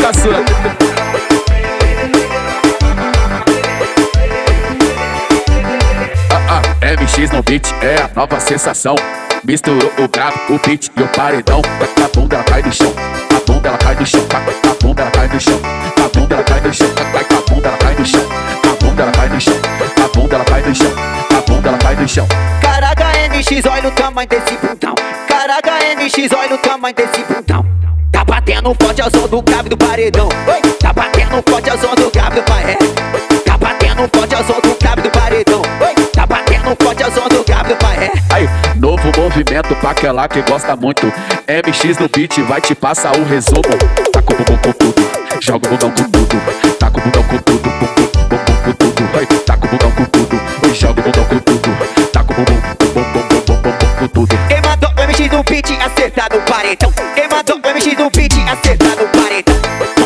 caçula. MX no beat é a nova sensação. Misturou o grave, o beat e o paredão. A bunda ela cai no chão, a bunda ela cai no chão, a bunda ela cai no chão, a bunda ela cai no chão, a bunda ela cai no chão, a bunda ela cai no chão, a bunda ela cai no chão, a bunda ela cai no chão. Caraca, MX, olha o tamanho desse bundão. Caraca, MX, olha o tamanho desse bundão. Tá batendo forte ao som do grave do paredão. Tá batendo forte ao som do grave do paredão. Tá batendo forte ao som do grave do paredão. Tá batendo forte ao som do grave do paredão. Aí, novo movimento pra aquela que gosta muito. MX no beat vai te passar o resumo. Tá com o bumbum com tudo, joga o bundão com tudo. Tá com o bundão com tudo, bumbum com tudo. Aí, tá com o bundão com tudo, joga o bundão com tudo. Tá com o bumbum com tudo. Quem mandou o MX no beat acertar no paredão? Quem mandou o MX no beat acertar no paredão?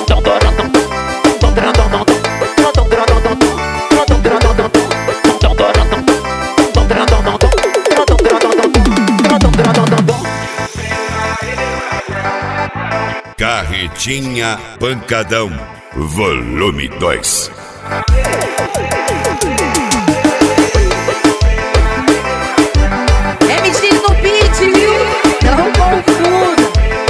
Carretinha Pancadão, volume 2. MX no beat, viu? Não confunda.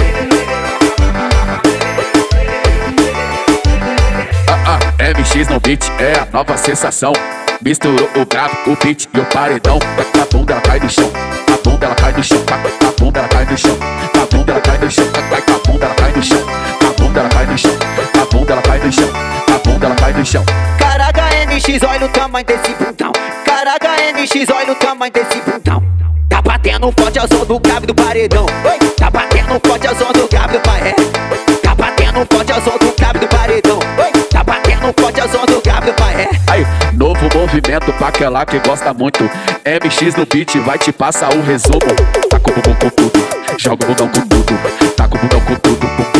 MX no beat é a nova sensação. Misturou o grave, o beat e o paredão. A bunda ela cai no chão, a bunda ela cai no chão, a bunda ela cai no chão, a bunda ela cai no chão, a bunda ela cai no chão, a bunda ela cai no chão, a bunda ela cai no chão, a bunda ela cai no chão. Caraca, MX, olha o tamanho desse bundão. Caraca, MX, olha o tamanho desse bundão. Tá batendo forte ao som do grave do paredão. Tá batendo forte ao som do grave do paredão. Tá batendo forte ao som do grave do paredão. Tá batendo forte ao som do grave do paredão. Aí, novo movimento pra aquela que gosta muito. MX no beat vai te passar o resumo. Tá com o bumbum com tudo, joga o bundão com tudo. Tá com o bundão com tudo.